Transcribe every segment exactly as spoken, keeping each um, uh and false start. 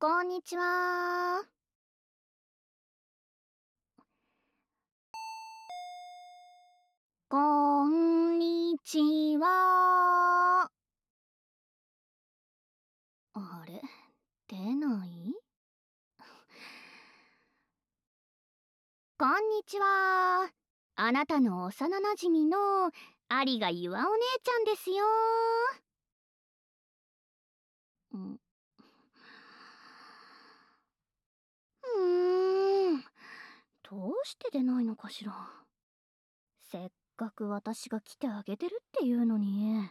こんにちは。こんにちは。あれ、出ない？こんにちは。あなたの幼なじみの有賀ゆあお姉ちゃんですよ。んうーん、どうして出ないのかしら。せっかく私が来てあげてるっていうのに。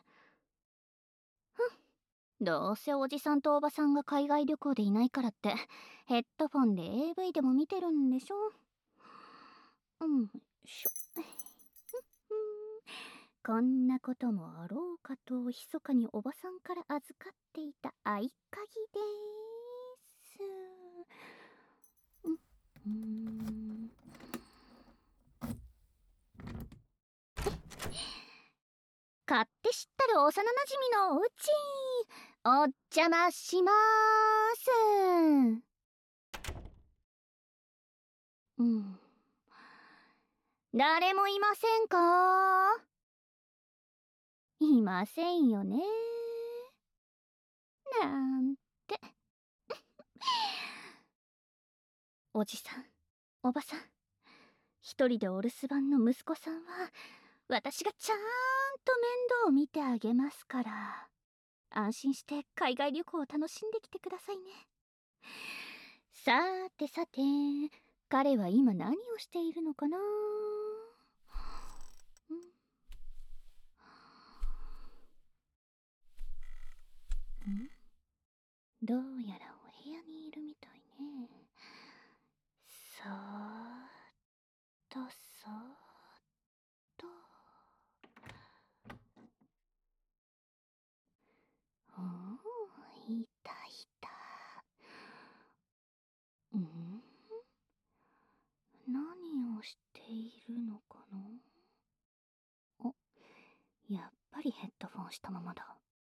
どうせおじさんとおばさんが海外旅行でいないからってヘッドフォンで エーブイ でも見てるんでしょ。うんしょこんなこともあろうかと密かにおばさんから預かっていた合鍵でーす。うんうん買って知ったる幼なじみのおうちお邪魔しまーす。うん誰もいませんか？いませんよねなんて。おじさんおばさん、一人でお留守番の息子さんは私がちゃーんと面倒を見てあげますから、安心して海外旅行を楽しんできてくださいね。さーてさて、彼は今何をしているのかな。んんどうやらお部屋にいるみたいね。そーっとそーっと。おー、いたいた。ん何をしているのかな。お、やっぱりヘッドフォンしたままだ。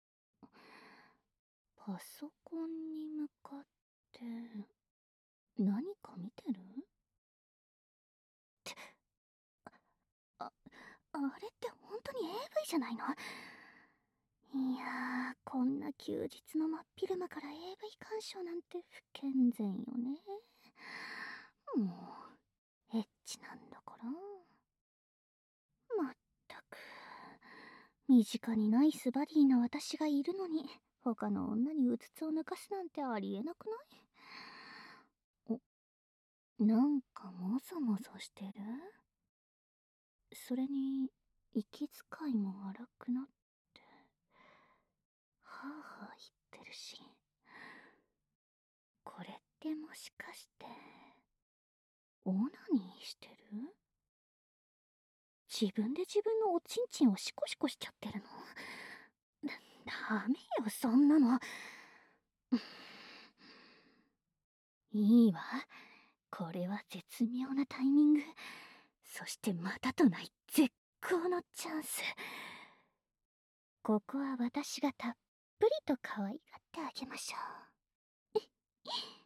パソコンに向かって何か見てる？ってあ、あれって本当に エーブイ じゃないの？いやー、こんな休日の真っ昼間から エーブイ 鑑賞なんて不健全よね。もうエッチなんだから。まったく、身近にナイスバディな私がいるのに他の女にうつつを抜かすなんてありえなくない？お、なんかもぞもぞしてる？それに息遣いも荒くなってはあはあ言ってるし、これってもしかしてオナニーしてる？自分で自分のおちんちんをシコシコしちゃってるの？だ、ダメよそんなの。いいわ、これは絶妙なタイミング、そしてまたとない絶好のチャンス。ここは私がたっぷりと可愛がってあげましょう。